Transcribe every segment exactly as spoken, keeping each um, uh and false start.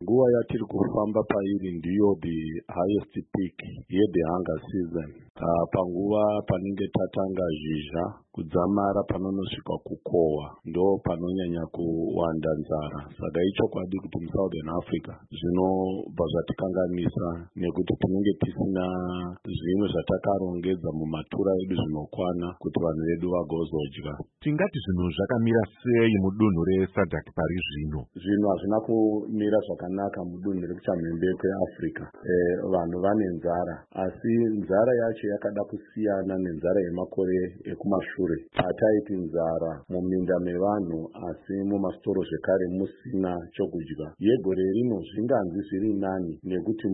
nguva yatiri kufamba pairi ndiyo the highest peak yethe hunger season. Uh, panguva panenge tatanga zhizha kudzamara panonosvika kukohwa ndo panonyanya kuwanda nzara. Saka ichokwadi kuti muSouthern Africa zvinobva zvatikanganisa nekuti tinenge tisina zvimwe zvatakarongedza mumatura edu zvinokwana kuti vanhu vedu vagozodya. Tingati zvinhu zvakamira sei mudunhu reSADC pari zvino? Zvinhu hazvina kumira zvakanaka mudunhu rekuchamhembe kweAfrica. Eh, vanhu vane nzara, asi nzara yacho yakada kusiyana nenzara yemakore ekumashure. Hataiti nzara muminda mevanhu asi mumasitoro zvekare musina chokudya. Yegore rino zvinganzi zviri nani nekuti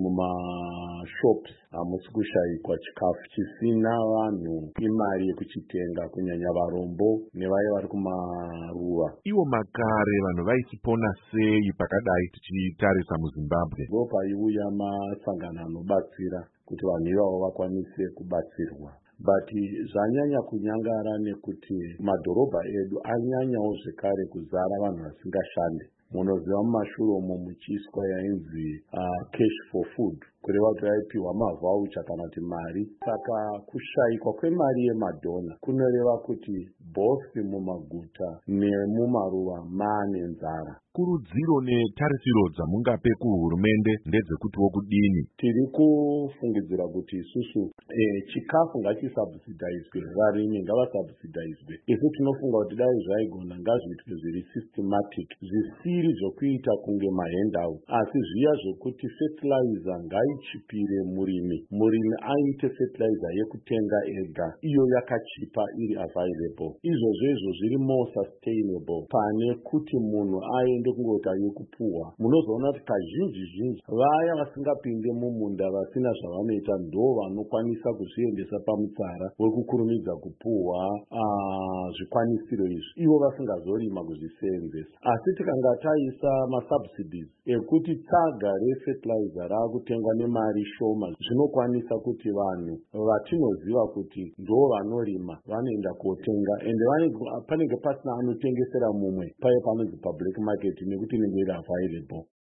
mumashops hamusi kushayikwa chikafu chisina vanhu imari yekuchitenga, kunyanya varombo nevaye vari kumaruva. Iwo makare vanhu vaisipona sei pakadai tichitarisa muZimbabwe? Ndo paiuya masangano anobatsira kuti vanhu ivavo vakwanise kubatsirwa. But zvanyanya kunyangara nekuti madhorobha edu anyanyawo zvekare kuzara vanhu vasingashande. Munoziva mumashure umo muchiiswa yainzi uh, cash for food, kureva kuti vaipiwa mavhaucha kana kuti mari. Saka kushayikwa kwemari yemadhona kunoreva kuti both mumaguta nemumaruva maane nzara. Kurudziro netarisiro dzamungape kuhurumende ndedzekutiwo kudini? Tiri kufungidzira kuti isusu eh, chikafu ngachisubsidizwe, varimi ngavasubsidizwe. Isu tinofunga kuti dai zvaigona ngazviitwe zviri systematic, zvisiri zvokuita kunge mahandout, asi zviya zvokuti fertilizer ngaichipire murimi, murimi aite fertilizer yekutenga ega, iyo yakachipa iri available. Izvozvo izvo zviri more sustainable pane kuti munhu aende kungota yekupuhwa. Munozoona kuti kazhinji zhinji vaya vasingapinde mumunda vasina zvavanoita ndo vanokwanisa kuzviendesa pamutsara wekukurumidza kupuhwa uh, zvikwanisiro izvi, ivo vasingazorima kuzviseenzesa. Asi tikanga taisa masubsidies ekuti tsaga refertilizer raakutengwa nemari shoma, zvinokwanisa kuti vanhu vatinoziva kuti ndo vanorima vanoenda kotenga, ende panenge pasina anotengesera mumwe paye panonzi public market nekuti inenge iri available.